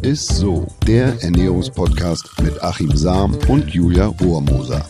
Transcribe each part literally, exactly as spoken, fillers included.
ist so, der Ernährungspodcast mit Achim Sam und Julia Rohrmoser.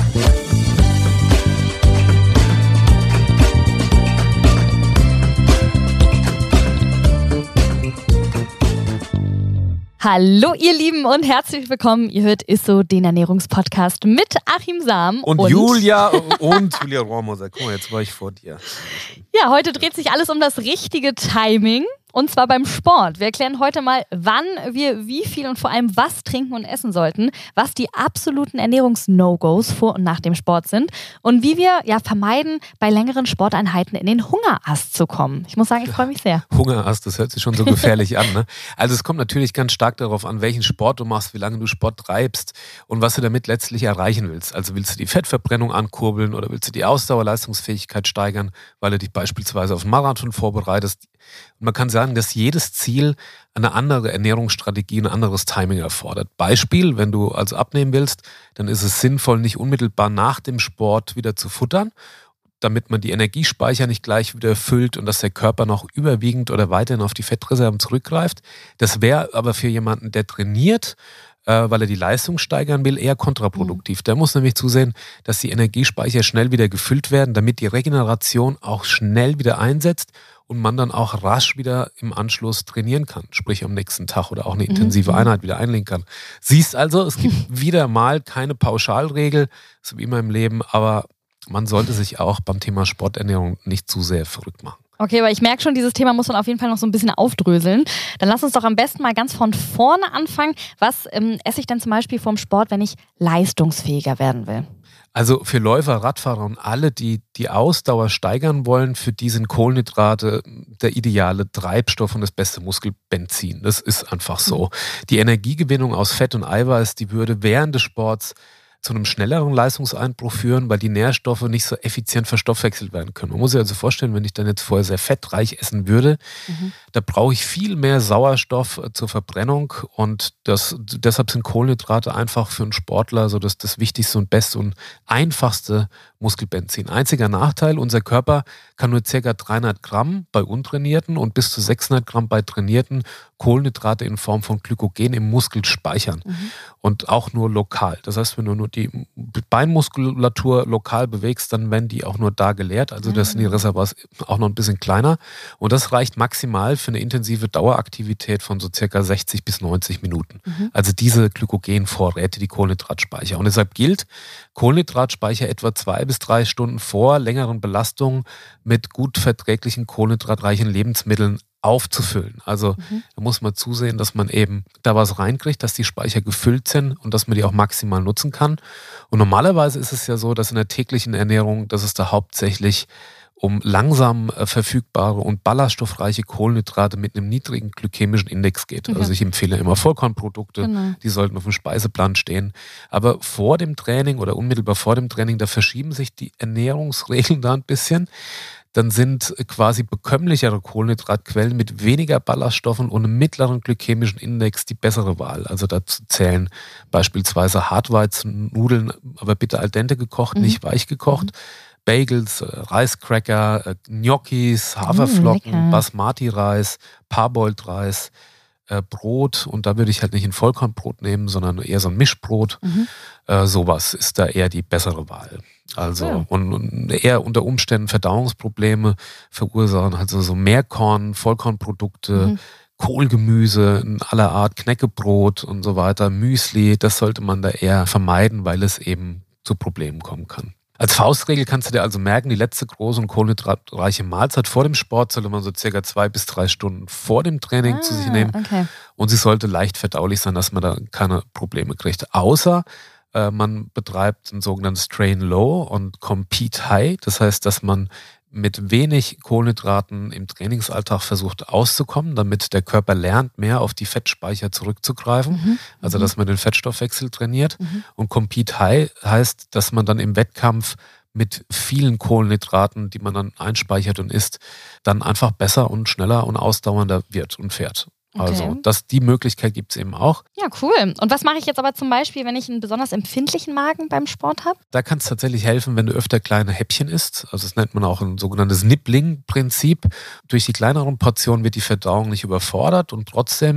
Hallo ihr Lieben und herzlich willkommen. Ihr hört Ist so, den Ernährungspodcast mit Achim Sam und, und Julia und Julia Rohrmoser. Guck mal, jetzt war ich vor dir. Ja, heute dreht sich alles um das richtige Timing. Und zwar beim Sport. Wir erklären heute mal, wann wir wie viel und vor allem was trinken und essen sollten, was die absoluten Ernährungs-No-Gos vor und nach dem Sport sind und wie wir ja vermeiden, bei längeren Sporteinheiten in den Hungerast zu kommen. Ich muss sagen, ich freue mich sehr. Hungerast, das hört sich schon so gefährlich an, ne? Also es kommt natürlich ganz stark darauf an, welchen Sport du machst, wie lange du Sport treibst und was du damit letztlich erreichen willst. Also willst du die Fettverbrennung ankurbeln oder willst du die Ausdauerleistungsfähigkeit steigern, weil du dich beispielsweise auf einen Marathon vorbereitest. Und man kann sagen, dass jedes Ziel eine andere Ernährungsstrategie, ein anderes Timing erfordert. Beispiel, wenn du also abnehmen willst, dann ist es sinnvoll, nicht unmittelbar nach dem Sport wieder zu futtern, damit man die Energiespeicher nicht gleich wieder füllt und dass der Körper noch überwiegend oder weiterhin auf die Fettreserven zurückgreift. Das wäre aber für jemanden, der trainiert, äh, weil er die Leistung steigern will, eher kontraproduktiv. Der muss nämlich zusehen, dass die Energiespeicher schnell wieder gefüllt werden, damit die Regeneration auch schnell wieder einsetzt und man dann auch rasch wieder im Anschluss trainieren kann, sprich am nächsten Tag oder auch eine intensive mhm. Einheit wieder einlegen kann. Siehst also, es gibt wieder mal keine Pauschalregel, so wie immer im Leben, aber man sollte sich auch beim Thema Sporternährung nicht zu sehr verrückt machen. Okay, aber ich merke schon, dieses Thema muss man auf jeden Fall noch so ein bisschen aufdröseln. Dann lass uns doch am besten mal ganz von vorne anfangen. Was ähm, esse ich denn zum Beispiel vorm Sport, wenn ich leistungsfähiger werden will? Also für Läufer, Radfahrer und alle, die die Ausdauer steigern wollen, für die sind Kohlenhydrate der ideale Treibstoff und das beste Muskelbenzin. Das ist einfach so. Die Energiegewinnung aus Fett und Eiweiß, die würde während des Sports zu einem schnelleren Leistungseinbruch führen, weil die Nährstoffe nicht so effizient verstoffwechselt werden können. Man muss sich also vorstellen, wenn ich dann jetzt vorher sehr fettreich essen würde, mhm. da brauche ich viel mehr Sauerstoff zur Verbrennung und das, deshalb sind Kohlenhydrate einfach für einen Sportler so das, das wichtigste und beste und einfachste Muskelbenzin. Einziger Nachteil, unser Körper kann nur ca. dreihundert Gramm bei Untrainierten und bis zu sechshundert Gramm bei Trainierten Kohlenhydrate in Form von Glykogen im Muskel speichern. Mhm. Und auch nur lokal. Das heißt, wenn du nur die Beinmuskulatur lokal bewegst, dann werden die auch nur da geleert. Also das sind die Reservoirs auch noch ein bisschen kleiner. Und das reicht maximal für eine intensive Daueraktivität von so circa sechzig bis neunzig Minuten. Mhm. Also diese Glykogenvorräte, die Kohlenhydratspeicher. Und deshalb gilt, Kohlenhydratspeicher etwa zwei bis drei Stunden vor längeren Belastungen mit gut verträglichen kohlenhydratreichen Lebensmitteln aufzufüllen. Also mhm. da muss man zusehen, dass man eben da was reinkriegt, dass die Speicher gefüllt sind und dass man die auch maximal nutzen kann. Und normalerweise ist es ja so, dass in der täglichen Ernährung, dass es da hauptsächlich um langsam äh, verfügbare und ballaststoffreiche Kohlenhydrate mit einem niedrigen glykämischen Index geht. Okay. Also ich empfehle immer Vollkornprodukte, genau. Die sollten auf dem Speiseplan stehen. Aber vor dem Training oder unmittelbar vor dem Training, da verschieben sich die Ernährungsregeln da ein bisschen. Dann sind quasi bekömmlichere Kohlenhydratquellen mit weniger Ballaststoffen und einem mittleren glykämischen Index die bessere Wahl. Also dazu zählen beispielsweise Hartweizennudeln, aber bitte al dente gekocht, mhm. nicht weich gekocht. Mhm. Bagels, Reiscracker, Gnocchis, Haferflocken, mm, Basmati-Reis, Parboiled-Reis, äh, Brot. Und da würde ich halt nicht ein Vollkornbrot nehmen, sondern eher so ein Mischbrot. Mhm. Äh, sowas ist da eher die bessere Wahl. Also ja. und, und eher unter Umständen Verdauungsprobleme verursachen. Also so Mehrkorn, Vollkornprodukte, mhm. Kohlgemüse in aller Art, Knäckebrot und so weiter, Müsli. Das sollte man da eher vermeiden, weil es eben zu Problemen kommen kann. Als Faustregel kannst du dir also merken, die letzte große und kohlenhydratreiche Mahlzeit vor dem Sport sollte man so circa zwei bis drei Stunden vor dem Training ah, zu sich nehmen. Okay. Und sie sollte leicht verdaulich sein, dass man da keine Probleme kriegt. Außer äh, man betreibt ein sogenanntes Train Low und Compete High. Das heißt, dass man mit wenig Kohlenhydraten im Trainingsalltag versucht auszukommen, damit der Körper lernt, mehr auf die Fettspeicher zurückzugreifen. Mhm. Also, dass man den Fettstoffwechsel trainiert. Mhm. Und Compete High heißt, dass man dann im Wettkampf mit vielen Kohlenhydraten, die man dann einspeichert und isst, dann einfach besser und schneller und ausdauernder wird und fährt. Okay. Also das, die Möglichkeit gibt es eben auch. Ja, cool. Und was mache ich jetzt aber zum Beispiel, wenn ich einen besonders empfindlichen Magen beim Sport habe? Da kann es tatsächlich helfen, wenn du öfter kleine Häppchen isst. Also das nennt man auch ein sogenanntes Nibbling-Prinzip. Durch die kleineren Portionen wird die Verdauung nicht überfordert und trotzdem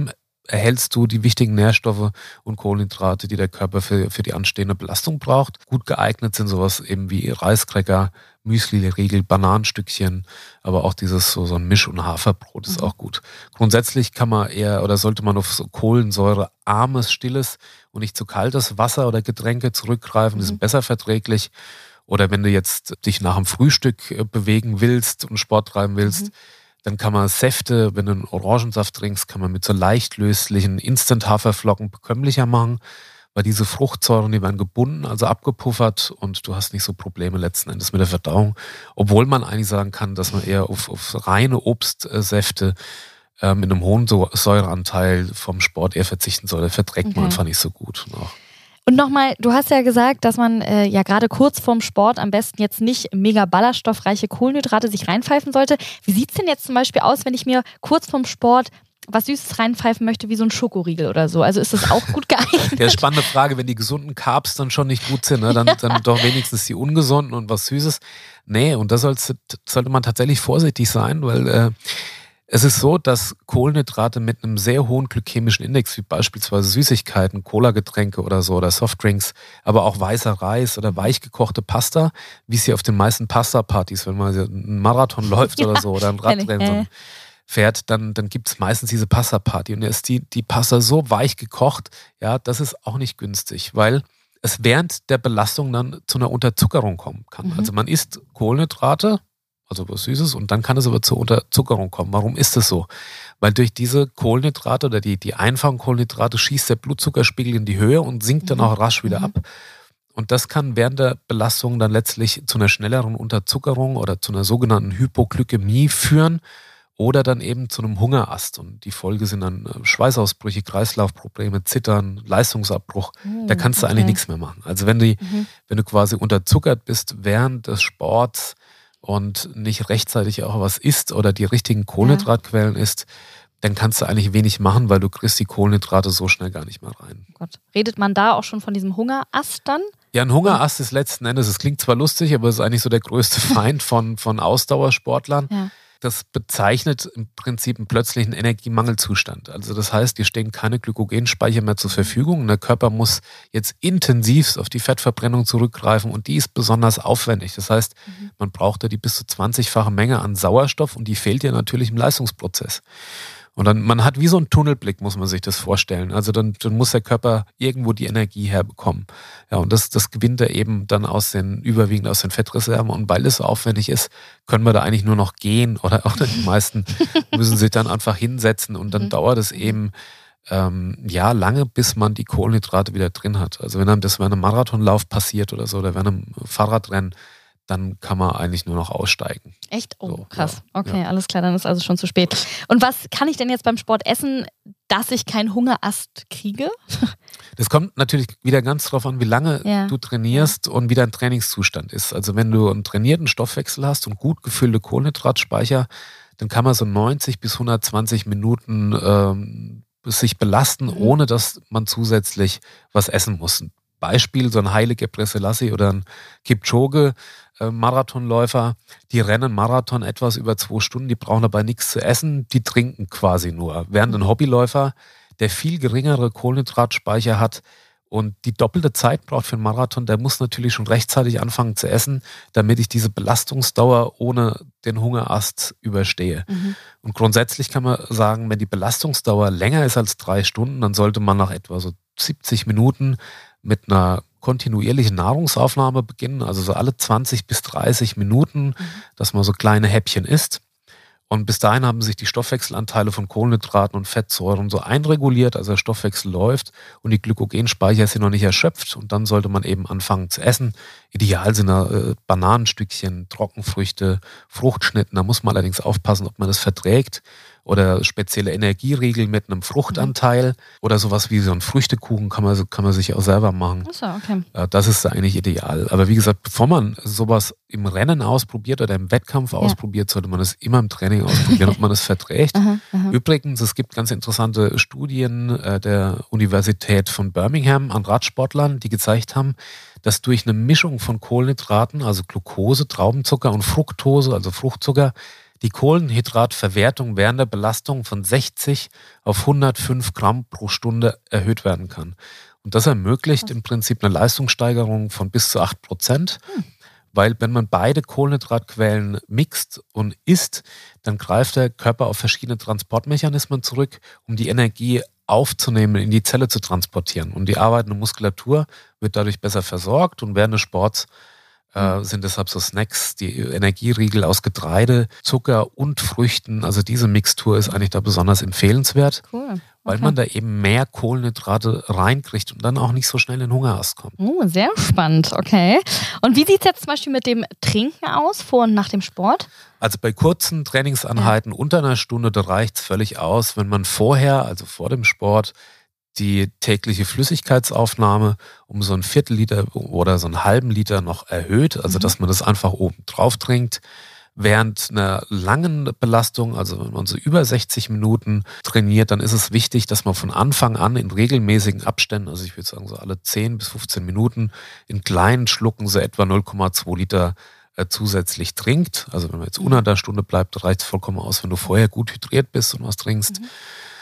erhältst du die wichtigen Nährstoffe und Kohlenhydrate, die der Körper für, für die anstehende Belastung braucht. Gut geeignet sind sowas eben wie Reiskräcker, Müsli-Riegel, Bananenstückchen, aber auch dieses so, so ein Misch- und Haferbrot ist mhm. auch gut. Grundsätzlich kann man eher oder sollte man auf so kohlensäurearmes, stilles und nicht zu kaltes Wasser oder Getränke zurückgreifen, die mhm. sind besser verträglich. Oder wenn du jetzt dich nach dem Frühstück bewegen willst und Sport treiben willst, mhm. dann kann man Säfte, wenn du einen Orangensaft trinkst, kann man mit so leicht löslichen Instant-Haferflocken bekömmlicher machen, weil diese Fruchtsäuren, die werden gebunden, also abgepuffert und du hast nicht so Probleme letzten Endes mit der Verdauung. Obwohl man eigentlich sagen kann, dass man eher auf, auf reine Obstsäfte äh, mit einem hohen Säureanteil vom Sport eher verzichten soll. Verträgt okay. man einfach nicht so gut. Noch. Und nochmal, du hast ja gesagt, dass man äh, ja gerade kurz vorm Sport am besten jetzt nicht mega ballaststoffreiche Kohlenhydrate sich reinpfeifen sollte. Wie sieht es denn jetzt zum Beispiel aus, wenn ich mir kurz vorm Sport was Süßes reinpfeifen möchte, wie so ein Schokoriegel oder so? Also ist das auch gut geeignet? Ja, spannende Frage. Wenn die gesunden Carbs dann schon nicht gut sind, ne? dann, ja. dann doch wenigstens die ungesunden und was Süßes. Nee, und da sollte, sollte man tatsächlich vorsichtig sein, weil äh, es ist so, dass Kohlenhydrate mit einem sehr hohen glykämischen Index, wie beispielsweise Süßigkeiten, Cola-Getränke oder so oder Softdrinks, aber auch weißer Reis oder weichgekochte Pasta, wie es hier auf den meisten Pasta-Partys, wenn man einen Marathon läuft ja, oder so oder ein Radrennen äh. fährt, dann, dann gibt es meistens diese Pasta-Party und da ist die, die Pasta so weich gekocht, ja, das ist auch nicht günstig, weil es während der Belastung dann zu einer Unterzuckerung kommen kann. Mhm. Also man isst Kohlenhydrate, also was Süßes, und dann kann es aber zur Unterzuckerung kommen. Warum ist das so? Weil durch diese Kohlenhydrate oder die, die einfachen Kohlenhydrate schießt der Blutzuckerspiegel in die Höhe und sinkt dann auch rasch wieder ab. Und das kann während der Belastung dann letztlich zu einer schnelleren Unterzuckerung oder zu einer sogenannten Hypoglykämie führen oder dann eben zu einem Hungerast. Und die Folge sind dann Schweißausbrüche, Kreislaufprobleme, Zittern, Leistungsabbruch. Da kannst du okay. eigentlich nichts mehr machen. Also wenn du, mhm. wenn du quasi unterzuckert bist während des Sports, und nicht rechtzeitig auch was isst oder die richtigen Kohlenhydratquellen ja. isst, dann kannst du eigentlich wenig machen, weil du kriegst die Kohlenhydrate so schnell gar nicht mehr rein. Oh Gott. Redet man da auch schon von diesem Hungerast dann? Ja, ein Hungerast ist letzten Endes, es klingt zwar lustig, aber es ist eigentlich so der größte Feind von, von Ausdauersportlern. Ja. Das bezeichnet im Prinzip einen plötzlichen Energiemangelzustand. Also das heißt, dir stehen keine Glykogenspeicher mehr zur Verfügung und der Körper muss jetzt intensivst auf die Fettverbrennung zurückgreifen und die ist besonders aufwendig. Das heißt, mhm. man braucht da die bis zu zwanzigfache Menge an Sauerstoff und die fehlt dir natürlich im Leistungsprozess. Und dann, man hat wie so einen Tunnelblick, muss man sich das vorstellen. Also dann, dann muss der Körper irgendwo die Energie herbekommen. Ja, und das, das gewinnt er eben dann aus den, überwiegend aus den Fettreserven. Und weil es so aufwendig ist, können wir da eigentlich nur noch gehen oder auch die meisten müssen sich dann einfach hinsetzen und dann mhm. dauert es eben, ähm, ja, lange, bis man die Kohlenhydrate wieder drin hat. Also wenn einem das bei einem Marathonlauf passiert oder so oder bei einem Fahrradrennen, dann kann man eigentlich nur noch aussteigen. Echt? Oh, so, krass. Ja, okay, ja. alles klar, dann ist also schon zu spät. Und was kann ich denn jetzt beim Sport essen, dass ich keinen Hungerast kriege? Das kommt natürlich wieder ganz drauf an, wie lange ja. du trainierst und wie dein Trainingszustand ist. Also wenn du einen trainierten Stoffwechsel hast und gut gefüllte Kohlenhydratspeicher, dann kann man so neunzig bis hundertzwanzig Minuten ähm, sich belasten, mhm. ohne dass man zusätzlich was essen muss. Beispiel, so ein Haile Gebrselassie oder ein Kipchoge äh, Marathonläufer, die rennen Marathon etwas über zwei Stunden, die brauchen dabei nichts zu essen, die trinken quasi nur. Während ein Hobbyläufer, der viel geringere Kohlenhydratspeicher hat und die doppelte Zeit braucht für einen Marathon, der muss natürlich schon rechtzeitig anfangen zu essen, damit ich diese Belastungsdauer ohne den Hungerast überstehe. Mhm. Und grundsätzlich kann man sagen, wenn die Belastungsdauer länger ist als drei Stunden, dann sollte man nach etwa so siebzig Minuten mit einer kontinuierlichen Nahrungsaufnahme beginnen, also so alle zwanzig bis dreißig Minuten, mhm. dass man so kleine Häppchen isst. Und bis dahin haben sich die Stoffwechselanteile von Kohlenhydraten und Fettsäuren so einreguliert, also der Stoffwechsel läuft und die Glykogenspeicher sind noch nicht erschöpft und dann sollte man eben anfangen zu essen. Ideal sind da äh, Bananenstückchen, Trockenfrüchte, Fruchtschnitten, da muss man allerdings aufpassen, ob man das verträgt. Oder spezielle Energieriegel mit einem Fruchtanteil mhm. oder sowas wie so ein Früchtekuchen kann man, kann man sich auch selber machen. Ach so, okay. Das ist eigentlich ideal. Aber wie gesagt, bevor man sowas im Rennen ausprobiert oder im Wettkampf ja. ausprobiert, sollte man es immer im Training ausprobieren, ob man es verträgt. Aha, aha. Übrigens, es gibt ganz interessante Studien der Universität von Birmingham an Radsportlern, die gezeigt haben, dass durch eine Mischung von Kohlenhydraten, also Glucose, Traubenzucker und Fructose, also Fruchtzucker, die Kohlenhydratverwertung während der Belastung von sechzig auf hundertfünf Gramm pro Stunde erhöht werden kann. Und das ermöglicht im Prinzip eine Leistungssteigerung von bis zu acht Prozent. Hm. Weil wenn man beide Kohlenhydratquellen mixt und isst, dann greift der Körper auf verschiedene Transportmechanismen zurück, um die Energie aufzunehmen, in die Zelle zu transportieren. Und die arbeitende Muskulatur wird dadurch besser versorgt. Und während des Sports äh, sind deshalb so Snacks, die Energieriegel aus Getreide, Zucker und Früchten. Also diese Mixtur ist eigentlich da besonders empfehlenswert. Cool. Weil okay. man da eben mehr Kohlenhydrate reinkriegt und dann auch nicht so schnell in Hungerast kommt. Oh, sehr spannend, okay. Und wie sieht es jetzt zum Beispiel mit dem Trinken aus, vor und nach dem Sport? Also bei kurzen Trainingseinheiten ja. unter einer Stunde, da reicht es völlig aus, wenn man vorher, also vor dem Sport, die tägliche Flüssigkeitsaufnahme um so ein Viertel Liter oder so einen halben Liter noch erhöht, also mhm. dass man das einfach oben drauf trinkt. Während einer langen Belastung, also wenn man so über sechzig Minuten trainiert, dann ist es wichtig, dass man von Anfang an in regelmäßigen Abständen, also ich würde sagen so alle zehn bis fünfzehn Minuten, in kleinen Schlucken so etwa null Komma zwei Liter äh, zusätzlich trinkt. Also wenn man jetzt unter der Stunde bleibt, reicht es vollkommen aus, wenn du vorher gut hydriert bist und was trinkst. Mhm.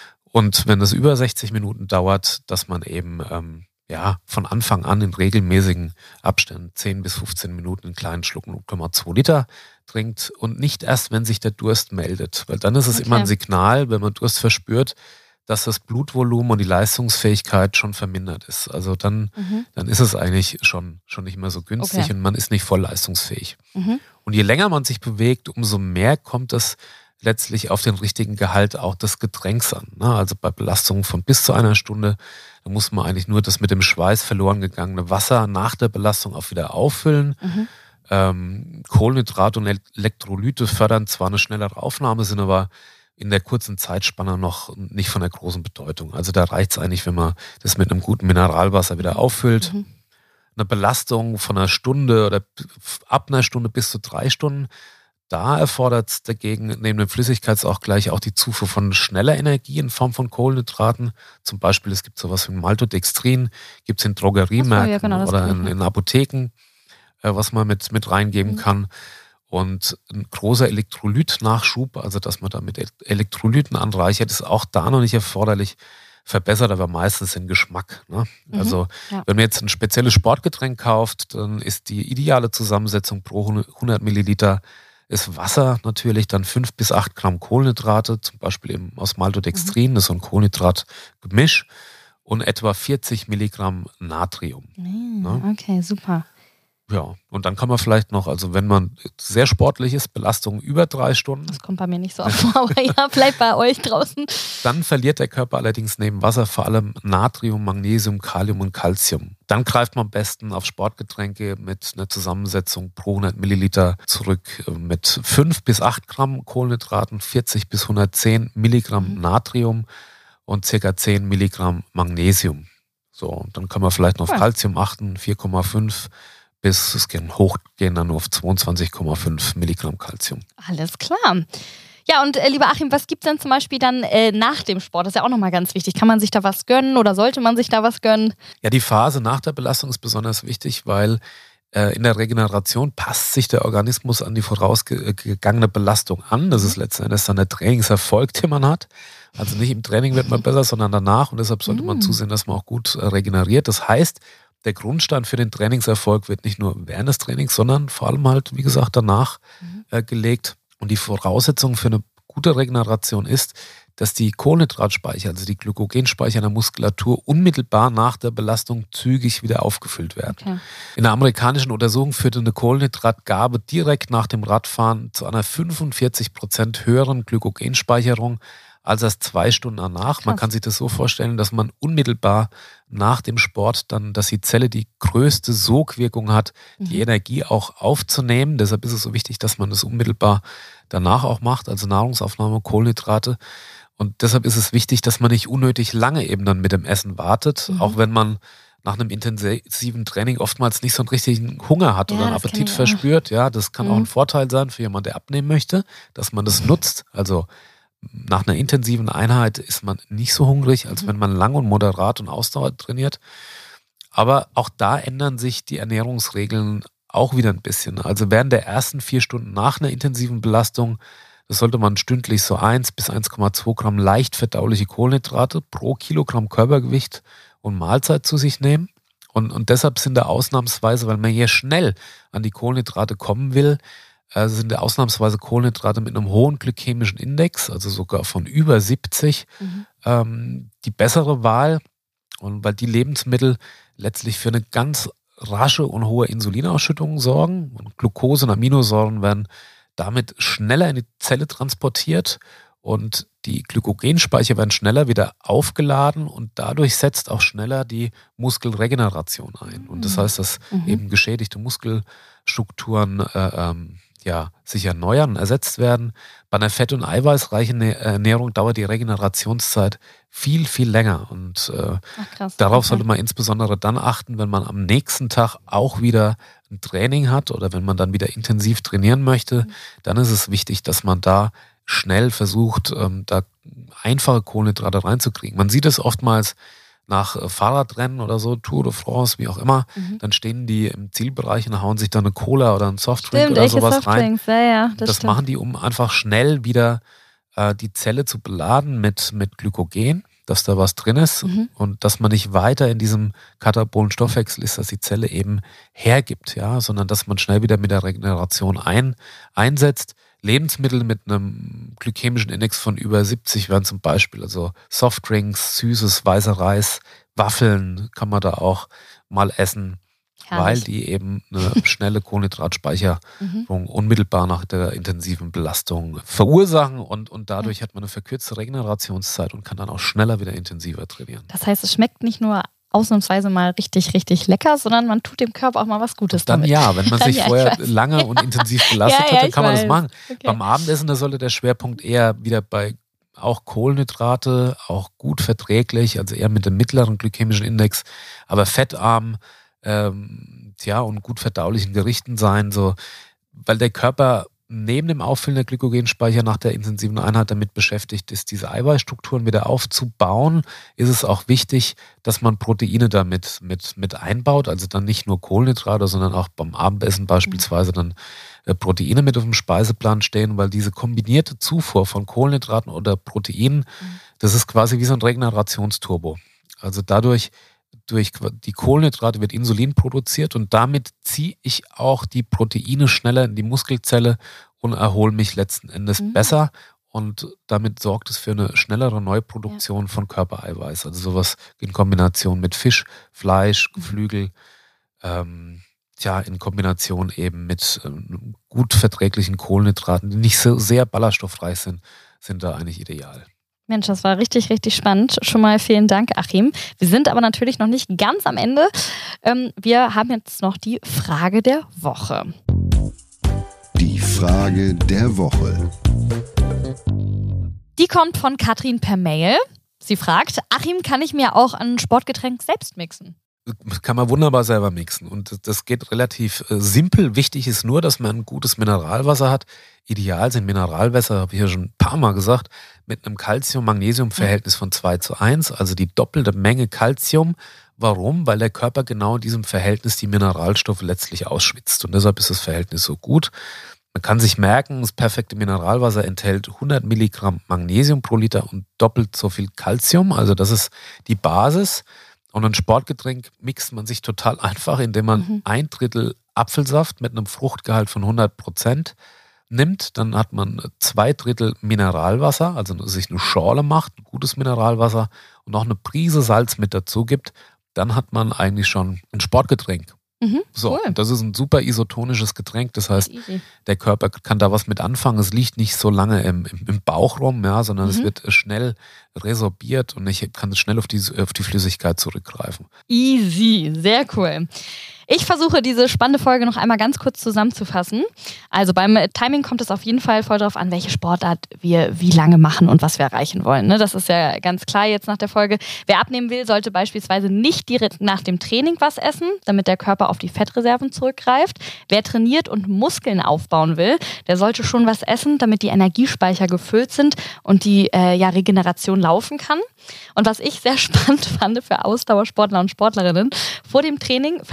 Und wenn es über sechzig Minuten dauert, dass man eben ähm, ja, von Anfang an in regelmäßigen Abständen zehn bis fünfzehn Minuten in kleinen Schlucken null Komma zwei Liter trinkt und nicht erst, wenn sich der Durst meldet. Weil dann ist es okay. immer ein Signal, wenn man Durst verspürt, dass das Blutvolumen und die Leistungsfähigkeit schon vermindert ist. Also dann, mhm. dann ist es eigentlich schon, schon nicht mehr so günstig okay. und man ist nicht voll leistungsfähig. Mhm. Und je länger man sich bewegt, umso mehr kommt es letztlich auf den richtigen Gehalt auch des Getränks an. Also bei Belastungen von bis zu einer Stunde, da muss man eigentlich nur das mit dem Schweiß verloren gegangene Wasser nach der Belastung auch wieder auffüllen. Mhm. Ähm, Kohlenhydrate und Elektrolyte fördern zwar eine schnellere Aufnahme, sind aber in der kurzen Zeitspanne noch nicht von der großen Bedeutung. Also da reicht es eigentlich, wenn man das mit einem guten Mineralwasser wieder auffüllt. Mhm. Eine Belastung von einer Stunde oder ab einer Stunde bis zu drei Stunden, da erfordert es dagegen neben dem Flüssigkeitsausgleich auch die Zufuhr von schneller Energie in Form von Kohlenhydraten. Zum Beispiel, es gibt sowas wie Maltodextrin, gibt es in Drogeriemärkten ja, genau, oder in, in Apotheken, äh, was man mit, mit reingeben mhm. kann. Und ein großer Elektrolytnachschub, also dass man da mit Elektrolyten anreichert, ist auch da noch nicht erforderlich. Verbessert aber meistens den Geschmack. Ne? Mhm, also ja. wenn man jetzt ein spezielles Sportgetränk kauft, dann ist die ideale Zusammensetzung pro hundert Milliliter ist Wasser natürlich, dann fünf bis acht Gramm Kohlenhydrate, zum Beispiel eben aus Maltodextrin, mhm. das ist so ein Kohlenhydratgemisch, und etwa vierzig Milligramm Natrium. Mhm, ne? Okay, super. Ja, und dann kann man vielleicht noch, also wenn man sehr sportlich ist, Belastung über drei Stunden. Das kommt bei mir nicht so oft vor, aber ja, vielleicht bei euch draußen. Dann verliert der Körper allerdings neben Wasser vor allem Natrium, Magnesium, Kalium und Calcium. Dann greift man am besten auf Sportgetränke mit einer Zusammensetzung pro hundert Milliliter zurück mit fünf bis acht Gramm Kohlenhydraten, vierzig bis hundertzehn Milligramm mhm. Natrium und ca. zehn Milligramm Magnesium. So, und dann kann man vielleicht noch auf Calcium achten, vier Komma fünf bis es gehen hochgehen dann nur auf zweiundzwanzig Komma fünf Milligramm Calcium. Alles klar. Ja, und äh, lieber Achim, was gibt es denn zum Beispiel dann äh, nach dem Sport? Das ist ja auch nochmal ganz wichtig. Kann man sich da was gönnen oder sollte man sich da was gönnen? Ja, die Phase nach der Belastung ist besonders wichtig, weil äh, in der Regeneration passt sich der Organismus an die vorausgegangene Belastung an. Das ist letzten Endes dann der Trainingserfolg, den man hat. Also nicht im Training wird man besser, sondern danach. Und deshalb sollte man zusehen, dass man auch gut äh, regeneriert. Das heißt, der Grundstein für den Trainingserfolg wird nicht nur während des Trainings, sondern vor allem halt, wie gesagt, danach mhm. äh, gelegt. Und die Voraussetzung für eine gute Regeneration ist, dass die Kohlenhydratspeicher, also die Glykogenspeicher in der Muskulatur, unmittelbar nach der Belastung zügig wieder aufgefüllt werden. Okay. In der amerikanischen Untersuchung führte eine Kohlenhydratgabe direkt nach dem Radfahren zu einer fünfundvierzig Prozent höheren Glykogenspeicherung als erst zwei Stunden danach. Krass. Man kann sich das so vorstellen, dass man unmittelbar nach dem Sport dann, dass die Zelle die größte Sogwirkung hat, mhm. die Energie auch aufzunehmen. Deshalb ist es so wichtig, dass man das unmittelbar danach auch macht, also Nahrungsaufnahme, Kohlenhydrate. Und deshalb ist es wichtig, dass man nicht unnötig lange eben dann mit dem Essen wartet, mhm. auch wenn man nach einem intensiven Training oftmals nicht so einen richtigen Hunger hat ja, oder einen Appetit verspürt. Ja, das kann mhm. auch ein Vorteil sein für jemanden, der abnehmen möchte, dass man das nutzt. Also nach einer intensiven Einheit ist man nicht so hungrig, als wenn man lang und moderat und Ausdauer trainiert. Aber auch da ändern sich die Ernährungsregeln auch wieder ein bisschen. Also während der ersten vier Stunden nach einer intensiven Belastung Das sollte man stündlich so eins bis eins Komma zwei Gramm leicht verdauliche Kohlenhydrate pro Kilogramm Körpergewicht und Mahlzeit zu sich nehmen. Und, und deshalb sind da ausnahmsweise, weil man hier schnell an die Kohlenhydrate kommen will, äh, sind da ausnahmsweise Kohlenhydrate mit einem hohen glykämischen Index, also sogar von über siebzig, mhm. ähm, die bessere Wahl. Und weil die Lebensmittel letztlich für eine ganz rasche und hohe Insulinausschüttung sorgen. Und Glucose und Aminosäuren werden damit schneller in die Zelle transportiert und die Glykogenspeicher werden schneller wieder aufgeladen und dadurch setzt auch schneller die Muskelregeneration ein. Und das heißt, dass mhm. eben geschädigte Muskelstrukturen äh, ähm, ja, sich erneuern, ersetzt werden. Bei einer fett- und eiweißreichen Ernährung dauert die Regenerationszeit viel, viel länger. Und äh, Ach, krass, darauf okay. sollte man insbesondere dann achten, wenn man am nächsten Tag auch wieder ein Training hat oder wenn man dann wieder intensiv trainieren möchte. Mhm. Dann ist es wichtig, dass man da schnell versucht, ähm, da einfache Kohlenhydrate reinzukriegen. Man sieht es oftmals nach äh, Fahrradrennen oder so, Tour de France, wie auch immer, mhm. dann stehen die im Zielbereich und hauen sich dann eine Cola oder einen Softdrink stimmt, oder sowas rein. Ja, ja, das das machen die, um einfach schnell wieder äh, die Zelle zu beladen mit, mit Glykogen, dass da was drin ist mhm. und dass man nicht weiter in diesem katabolen Stoffwechsel ist, dass die Zelle eben hergibt, ja, sondern dass man schnell wieder mit der Regeneration ein, einsetzt. Lebensmittel mit einem glykämischen Index von über siebzig wären zum Beispiel also Softdrinks, süßes, weißer Reis, Waffeln kann man da auch mal essen, Herrlich. Weil die eben eine schnelle Kohlenhydratspeicherung mhm. unmittelbar nach der intensiven Belastung verursachen und, und dadurch ja. hat man eine verkürzte Regenerationszeit und kann dann auch schneller wieder intensiver trainieren. Das heißt, es schmeckt nicht nur ausnahmsweise mal richtig, richtig lecker, sondern man tut dem Körper auch mal was Gutes dann damit. Ja, wenn man dann sich ja, vorher lange und intensiv belastet ja, hat, ja, dann kann man weiß. das machen. Okay. Beim Abendessen, da sollte der Schwerpunkt eher wieder bei auch Kohlenhydrate, auch gut verträglich, also eher mit dem mittleren glykämischen Index, aber fettarm, ähm, tja, und gut verdaulichen Gerichten sein, so, weil der Körper neben dem Auffüllen der Glykogenspeicher nach der intensiven Einheit damit beschäftigt ist, diese Eiweißstrukturen wieder aufzubauen, ist es auch wichtig, dass man Proteine damit mit, mit einbaut, also dann nicht nur Kohlenhydrate, sondern auch beim Abendessen beispielsweise dann äh, Proteine mit auf dem Speiseplan stehen, weil diese kombinierte Zufuhr von Kohlenhydraten oder Proteinen, mhm. das ist quasi wie so ein Regenerationsturbo. Also dadurch Durch die Kohlenhydrate wird Insulin produziert und damit ziehe ich auch die Proteine schneller in die Muskelzelle und erhole mich letzten Endes mhm. besser. Und damit sorgt es für eine schnellere Neuproduktion ja. von Körpereiweiß. Also sowas in Kombination mit Fisch, Fleisch, Geflügel, ähm, tja, in Kombination eben mit ähm, gut verträglichen Kohlenhydraten, die nicht so sehr ballaststoffreich sind, sind da eigentlich ideal. Mensch, das war richtig, richtig spannend. Schon mal vielen Dank, Achim. Wir sind aber natürlich noch nicht ganz am Ende. Ähm, wir haben jetzt noch die Frage der Woche. Die Frage der Woche. Die kommt von Katrin per Mail. Sie fragt, Achim, kann ich mir auch ein Sportgetränk selbst mixen? Kann man wunderbar selber mixen und das geht relativ äh, simpel. Wichtig ist nur, dass man ein gutes Mineralwasser hat. Ideal sind Mineralwässer, habe ich ja schon ein paar Mal gesagt, mit einem Calcium-Magnesium-Verhältnis von zwei zu eins, also die doppelte Menge Calcium. Warum? Weil der Körper genau in diesem Verhältnis die Mineralstoffe letztlich ausschwitzt und deshalb ist das Verhältnis so gut. Man kann sich merken, das perfekte Mineralwasser enthält hundert Milligramm Magnesium pro Liter und doppelt so viel Calcium, also das ist die Basis. Und ein Sportgetränk mixt man sich total einfach, indem man mhm. ein Drittel Apfelsaft mit einem Fruchtgehalt von hundert Prozent nimmt. Dann hat man zwei Drittel Mineralwasser, also sich eine Schorle macht, ein gutes Mineralwasser und noch eine Prise Salz mit dazu gibt. Dann hat man eigentlich schon ein Sportgetränk. Mhm, so, cool. Das ist ein super isotonisches Getränk. Das heißt, der Körper kann da was mit anfangen. Es liegt nicht so lange im, im, im Bauch rum, ja, sondern mhm. es wird schnell resorbiert und ich kann schnell auf die, auf die Flüssigkeit zurückgreifen. Easy, sehr cool. Ich versuche, diese spannende Folge noch einmal ganz kurz zusammenzufassen. Also beim Timing kommt es auf jeden Fall voll darauf an, welche Sportart wir wie lange machen und was wir erreichen wollen. Das ist ja ganz klar jetzt nach der Folge. Wer abnehmen will, sollte beispielsweise nicht direkt nach dem Training was essen, damit der Körper auf die Fettreserven zurückgreift. Wer trainiert und Muskeln aufbauen will, der sollte schon was essen, damit die Energiespeicher gefüllt sind und die äh, ja, Regeneration laufen kann. Und was ich sehr spannend fand für Ausdauersportler und Sportlerinnen, vor dem Training verschieben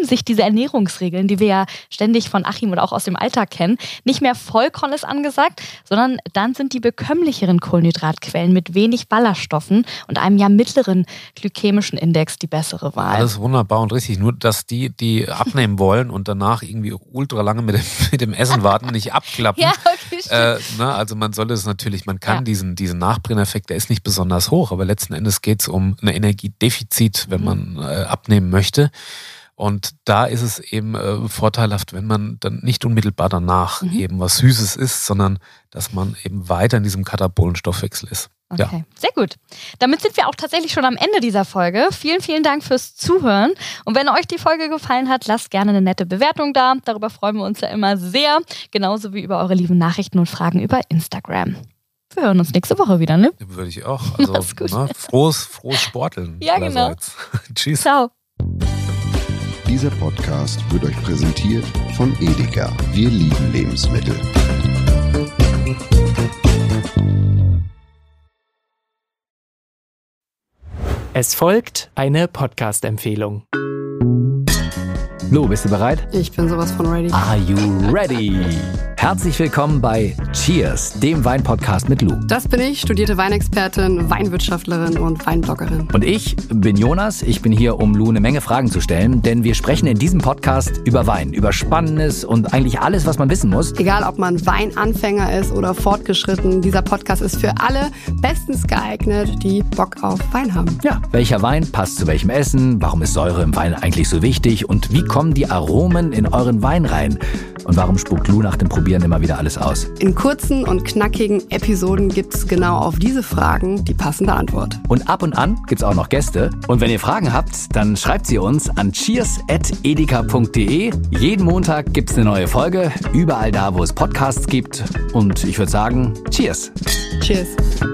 bedienen sich diese Ernährungsregeln, die wir ja ständig von Achim oder auch aus dem Alltag kennen. Nicht mehr Vollkorn ist angesagt, sondern dann sind die bekömmlicheren Kohlenhydratquellen mit wenig Ballaststoffen und einem ja mittleren glykämischen Index die bessere Wahl. Alles wunderbar und richtig. Nur, dass die, die abnehmen wollen und danach irgendwie ultra lange mit dem, mit dem Essen warten, nicht abklappen. Ja, okay, stimmt. Äh, ne, also man soll es natürlich, man kann ja. diesen, diesen Nachbrenneffekt, der ist nicht besonders hoch, aber letzten Endes geht es um ein Energiedefizit, wenn man äh, abnehmen möchte. Und da ist es eben äh, vorteilhaft, wenn man dann nicht unmittelbar danach mhm. eben was Süßes isst, sondern dass man eben weiter in diesem katabolen Stoffwechsel ist. Okay, ja. Sehr gut. Damit sind wir auch tatsächlich schon am Ende dieser Folge. Vielen, vielen Dank fürs Zuhören. Und wenn euch die Folge gefallen hat, lasst gerne eine nette Bewertung da. Darüber freuen wir uns ja immer sehr. Genauso wie über eure lieben Nachrichten und Fragen über Instagram. Wir hören uns nächste Woche wieder, ne? Würde ich auch. Also, ne, frohes, frohes Sporteln. Ja, genau. Tschüss. Ciao. Dieser Podcast wird euch präsentiert von Edeka. Wir lieben Lebensmittel. Es folgt eine Podcast-Empfehlung. Lou, bist du bereit? Ich bin sowas von ready. Are you ready? Herzlich willkommen bei Cheers, dem Wein-Podcast mit Lou. Das bin ich, studierte Weinexpertin, Weinwirtschaftlerin und Weinbloggerin. Und ich bin Jonas. Ich bin hier, um Lou eine Menge Fragen zu stellen, denn wir sprechen in diesem Podcast über Wein, über Spannendes und eigentlich alles, was man wissen muss. Egal, ob man Weinanfänger ist oder fortgeschritten, dieser Podcast ist für alle bestens geeignet, die Bock auf Wein haben. Ja, welcher Wein passt zu welchem Essen? Warum ist Säure im Wein eigentlich so wichtig? Und wie kommen die Aromen in euren Wein rein? Und warum spuckt Lou nach dem Probieren immer wieder alles aus? In kurzen und knackigen Episoden gibt es genau auf diese Fragen die passende Antwort. Und ab und an gibt es auch noch Gäste. Und wenn ihr Fragen habt, dann schreibt sie uns an cheers at edeka punkt de. Jeden Montag gibt es eine neue Folge, überall da, wo es Podcasts gibt. Und ich würde sagen, Cheers! Cheers!